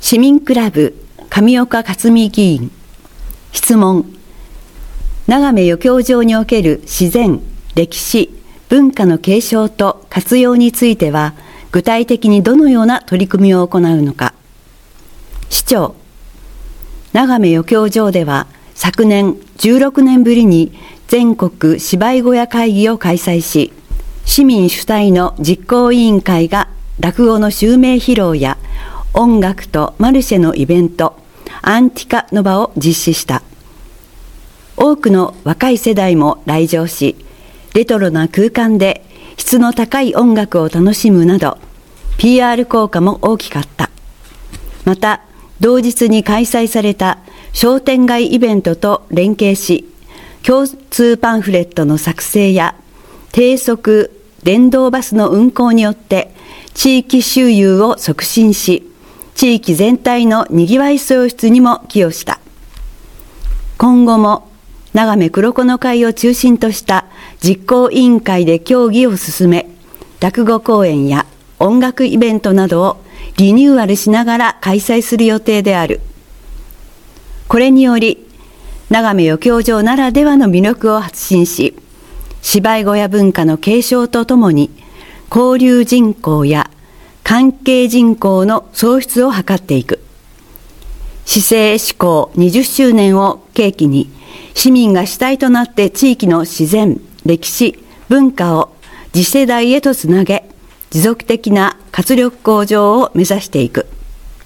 市民クラブ上岡克美議員。質問。長目余興場における自然、歴史、文化の継承と活用については、具体的にどのような取り組みを行うのか。市長。長目余興場では、昨年16年ぶりに全国芝居小屋会議を開催し、市民主体の実行委員会が落語の襲名披露や音楽とマルシェのイベント、アンティカの場を実施した。多くの若い世代も来場し、レトロな空間で質の高い音楽を楽しむなど、PR 効果も大きかった。また、同日に開催された商店街イベントと連携し、共通パンフレットの作成や低速電動バスの運行によって地域周遊を促進し、地域全体のにぎわい創出にも寄与した。今後も長目黒子の会を中心とした実行委員会で協議を進め、落語公演や音楽イベントなどをリニューアルしながら開催する予定である。これにより、長目余興場ならではの魅力を発信し、芝居小屋文化の継承とともに、交流人口や関係人口の創出を図っていく。市政施行20周年を契機に、市民が主体となって地域の自然、歴史、文化を次世代へとつなげ、持続的な活力向上を目指していく。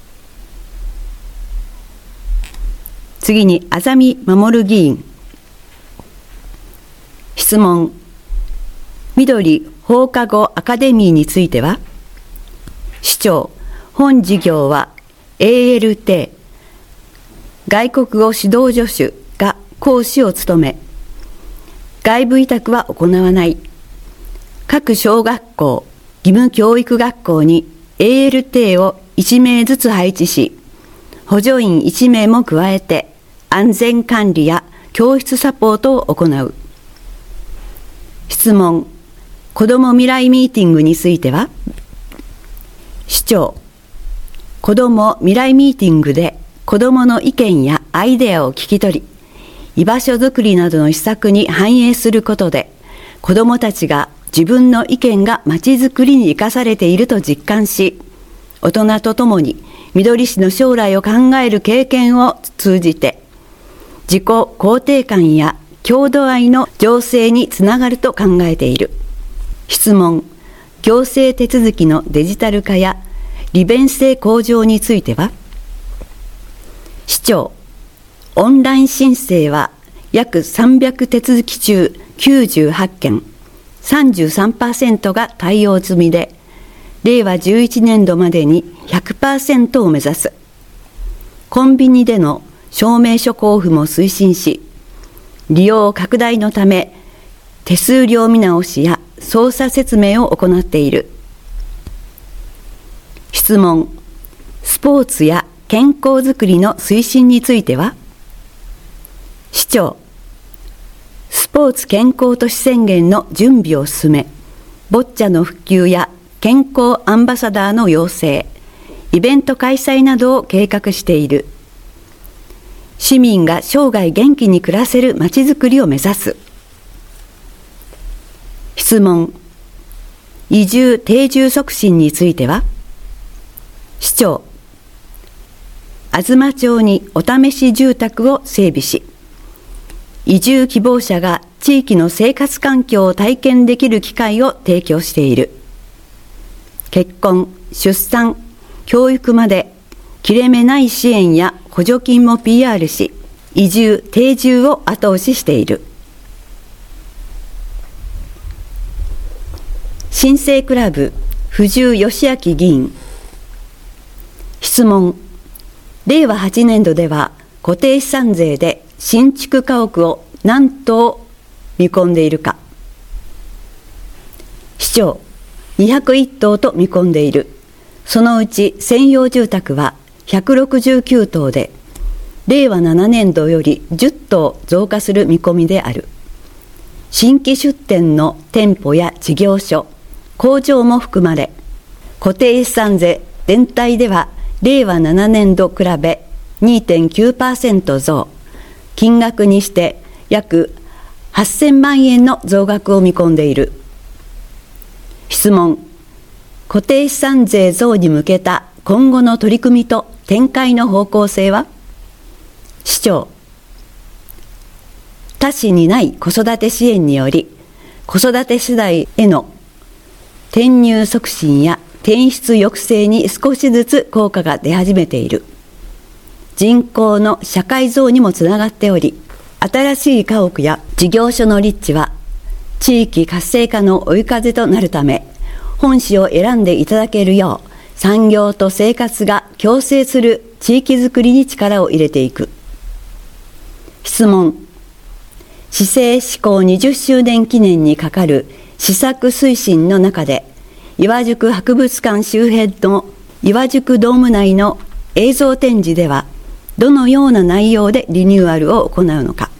次に、安住守議員。質問。緑放課後アカデミーについては、市長、本事業は ALT、外国語指導助手が講師を務め、外部委託は行わない。各小学校、義務教育学校に ALT を1名ずつ配置し、補助員1名も加えて安全管理や教室サポートを行う。質問。子ども未来ミーティングについては、市長。子ども未来ミーティングで子どもの意見やアイデアを聞き取り、居場所づくりなどの施策に反映することで、子どもたちが自分の意見がまちづくりに生かされていると実感し、大人とともにみどり市の将来を考える経験を通じて、自己肯定感や郷土愛の醸成につながると考えている。質問。行政手続きのデジタル化や利便性向上については、市長。オンライン申請は約300手続き中98件、33% が対応済みで、令和11年度までに 100% を目指す。コンビニでの証明書交付も推進し、利用拡大のため、手数料見直しや操作説明を行っている。質問。スポーツや健康づくりの推進については、市長。スポーツ健康都市宣言の準備を進め、ボッチャの普及や健康アンバサダーの養成、イベント開催などを計画している。市民が生涯元気に暮らせるまちづくりを目指す。質問。移住定住促進については、市長。東町にお試し住宅を整備し、移住希望者が地域の生活環境を体験できる機会を提供している。結婚、出産、教育まで切れ目ない支援や補助金も PR し、移住・定住を後押ししている。新生クラブ藤生義明議員。質問。令和8年度では固定資産税で新築家屋を何棟見込んでいるか。市長。201棟と見込んでいる。そのうち専用住宅は169棟で、令和7年度より10棟増加する見込みである。新規出店の店舗や事業所、工場も含まれ、固定資産税全体では令和7年度比べ 2.9% 増、金額にして約8000万円の増額を見込んでいる。質問。固定資産税増に向けた今後の取り組みと展開の方向性は？市長。他市にない子育て支援により、子育て世代への転入促進や転出抑制に少しずつ効果が出始めている。人口の社会増にもつながっており、新しい家屋や事業所の立地は地域活性化の追い風となるため、本市を選んでいただけるよう、産業と生活が共生する地域づくりに力を入れていく。質問。市政施行20周年記念にかかる施策推進の中で、岩宿博物館周辺の岩宿ドーム内の映像展示では、どのような内容でリニューアルを行うのか。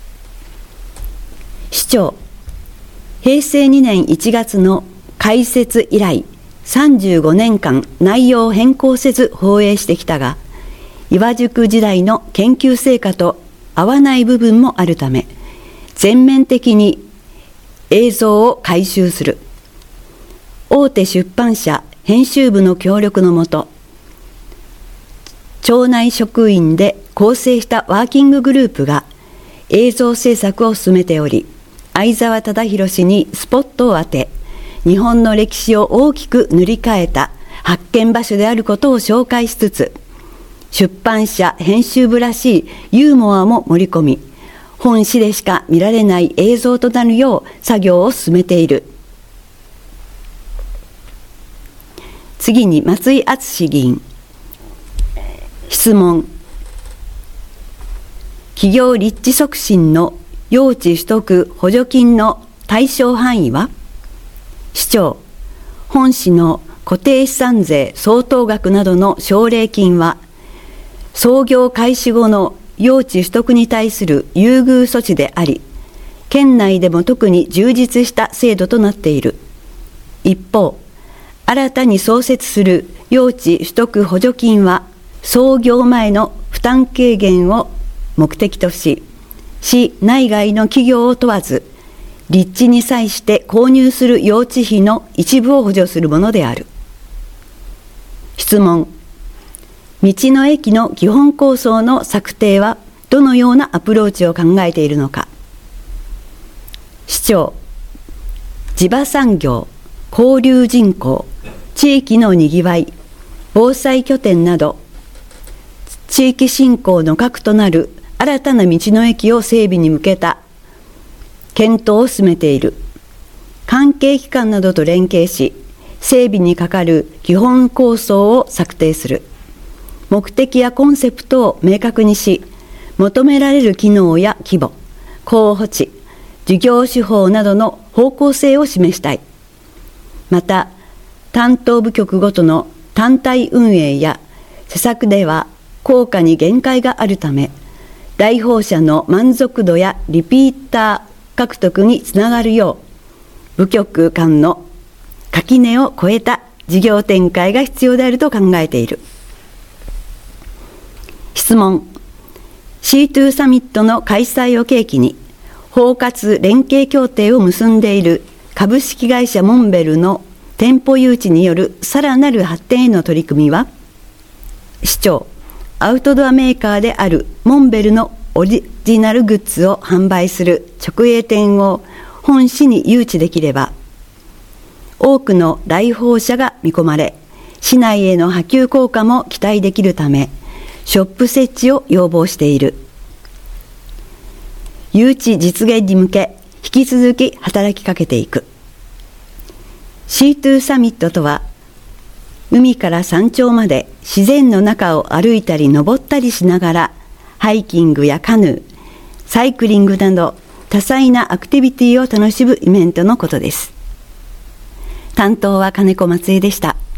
市長。平成2年1月の開設以来、35年間内容を変更せず放映してきたが、岩宿時代の研究成果と合わない部分もあるため、全面的に映像を改修する。大手出版社編集部の協力のもと、庁内職員で構成したワーキンググループが映像制作を進めており、相沢忠弘氏にスポットを当て、日本の歴史を大きく塗り替えた発見場所であることを紹介しつつ、出版社編集部らしいユーモアも盛り込み、本誌でしか見られない映像となるよう作業を進めている。次に松井敦議員。質問。企業立地促進の用地取得補助金の対象範囲は？市長。本市の固定資産税相当額などの奨励金は、創業開始後の用地取得に対する優遇措置であり、県内でも特に充実した制度となっている。一方、新たに創設する用地取得補助金は、創業前の負担軽減を目的とし、市内外の企業を問わず、立地に際して購入する用地費の一部を補助するものである。質問。道の駅の基本構想の策定はどのようなアプローチを考えているのか。市長。地場産業、交流人口、地域のにぎわい、防災拠点など、地域振興の核となる新たな道の駅を整備に向けた検討を進めている。関係機関などと連携し、整備にかかる基本構想を策定する。目的やコンセプトを明確にし、求められる機能や規模、候補地、事業手法などの方向性を示したい。また、担当部局ごとの単体運営や施策では効果に限界があるため、来訪者の満足度やリピーター獲得につながるよう、部局間の垣根を越えた事業展開が必要であると考えている。質問。C2 サミットの開催を契機に、包括連携協定を結んでいる株式会社モンベルの店舗誘致によるさらなる発展への取り組みは？市長。アウトドアメーカーであるモンベルのオリジナルグッズを販売する直営店を本市に誘致できれば、多くの来訪者が見込まれ、市内への波及効果も期待できるため、ショップ設置を要望している。誘致実現に向け、引き続き働きかけていく。C2 サミットとは、海から山頂まで自然の中を歩いたり登ったりしながら、ハイキングやカヌー、サイクリングなど多彩なアクティビティを楽しむイベントのことです。担当は金子松江でした。